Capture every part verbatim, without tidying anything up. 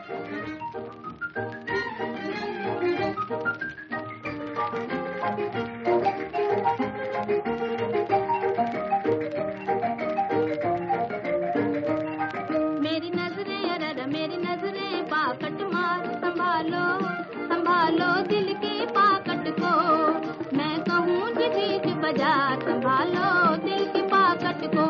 मेरी नजरें अरर मेरी नजरें पाकट मार, संभालो संभालो दिल की पाकट को, मैं कहूँ कि बीच बाजार संभालो दिल की पाकट को।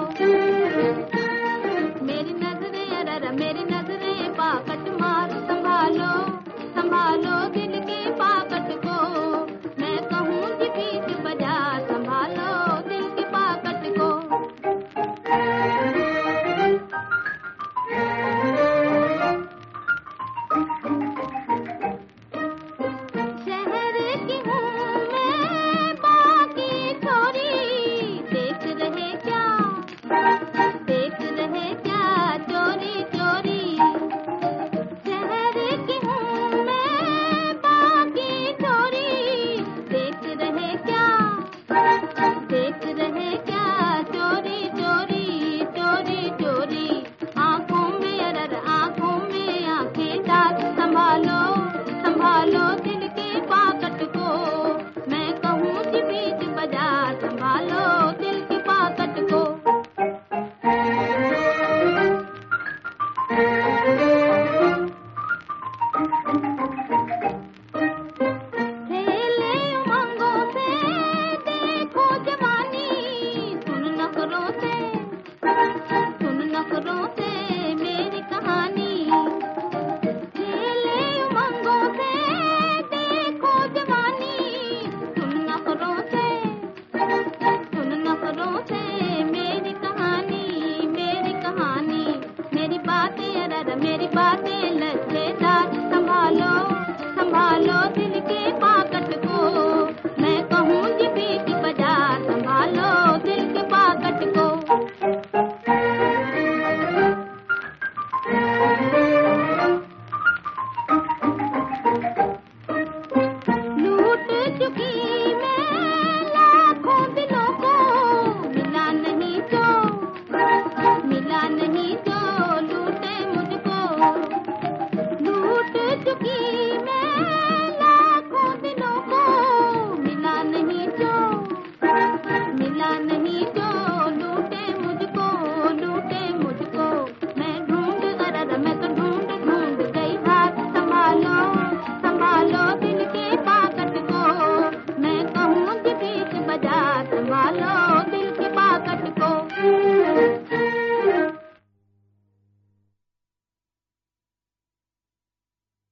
मेरी नजरें अरर मेरी नजरें पाकट मार, संभालो संभालो दिल की पाकट को, मैं कहूँ कि बीच बाजार संभालो दिल की पाकट को। शहर की हूँ मैं बाकी छोरी, देख रहे क्या देख रहे क्या चोरी चोरी। शहर की हूँ मैं बाकी छोरी, देख रहे क्या देख रहे क्या चोरी चोरी चोरी चोरी। आंखों में अरर आंखों में आंखें डाल, संभालो संभालो दिल की पाकट को, मैं कहूँ कि बीच बाजार संभालो दिल की पाकट को। खेले उमंगों से देखो जवानी, सुन नखरों से सुन नखरों से मेरी कहानी। खेले उमंगों से देखो जवानी, सुन नखरों से सुन नखरों से मेरी कहानी मेरी कहानी। मेरी बातें अरर मेरी बातें